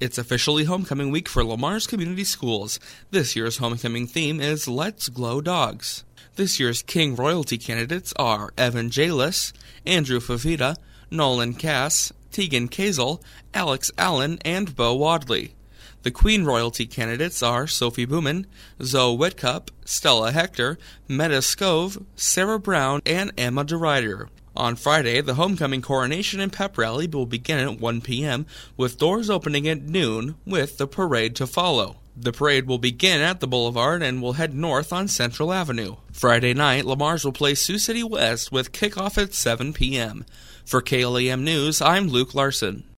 It's officially homecoming week for Lamar's Community Schools. This year's homecoming theme is Let's Glow Dogs. This year's King Royalty candidates are Evan Jalis, Andrew Favita, Nolan Cass, Tegan Kazel, Alex Allen, and Bo Wadley. The Queen Royalty candidates are Sophie Booman, Zoe Whitcup, Stella Hector, Meta Scove, Sarah Brown, and Emma DeRider. On Friday, the homecoming coronation and pep rally will begin at 1 p.m., with doors opening at noon, with the parade to follow. The parade will begin at the Boulevard and will head north on Central Avenue. Friday night, Lamar's will play Sioux City West with kickoff at 7 p.m. For KLAM News, I'm Luke Larson.